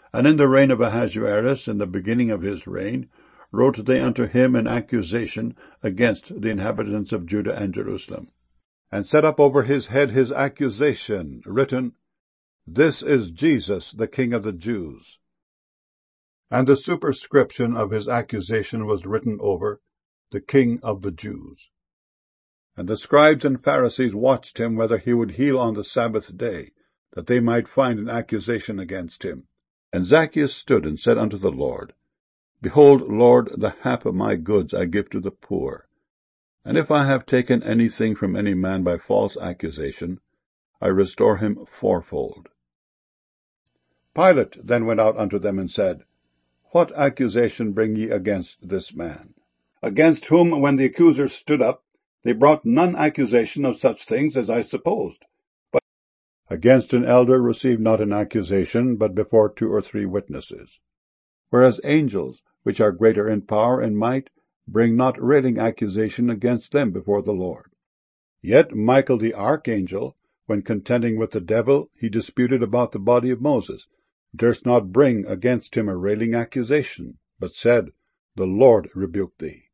And in the reign of Ahasuerus, in the beginning of his reign, wrote they unto him an accusation against the inhabitants of Judah and Jerusalem, and set up over his head his accusation, written, This is Jesus, the King of the Jews. And the superscription of his accusation was written over, The King of the Jews. And the scribes and Pharisees watched him whether he would heal on the Sabbath day, that they might find an accusation against him. And Zacchaeus stood and said unto the Lord, Behold, Lord, the half of my goods I give to the poor. And if I have taken anything from any man by false accusation, I restore him fourfold. Pilate then went out unto them and said, What accusation bring ye against this man? Against whom, when the accusers stood up, they brought none accusation of such things as I supposed. But against an elder receive not an accusation, but before 2 or 3 witnesses. Whereas angels, which are greater in power and might, bring not railing accusation against them before the Lord. Yet Michael the archangel, when contending with the devil, he disputed about the body of Moses, durst not bring against him a railing accusation, but said, The Lord rebuke thee.